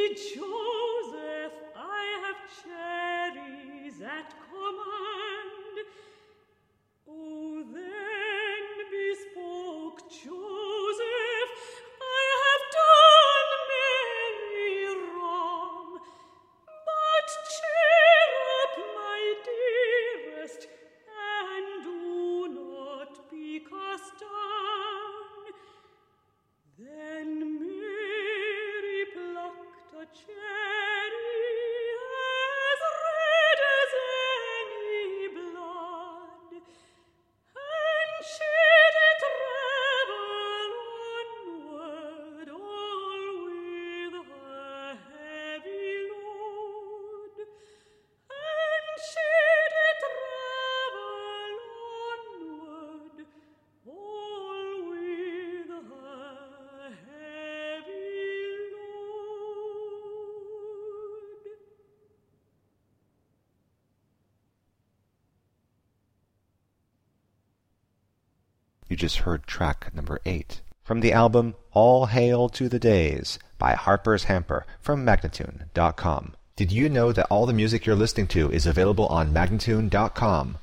Joseph, I have cherries at command. Oh, then bespoke Joseph, I have done Mary wrong. But cheer up, my dearest, and do not be cast down. Then Mary plucked a cherry as red as any blood, and she did travel onward, all with her heavy load. And she did travel onward, all with her heavy load. You just heard track number 8 from the album All Hail to the Days by Harper's Hamper from Magnatune.com. Did you know that all the music you're listening to is available on Magnatune.com?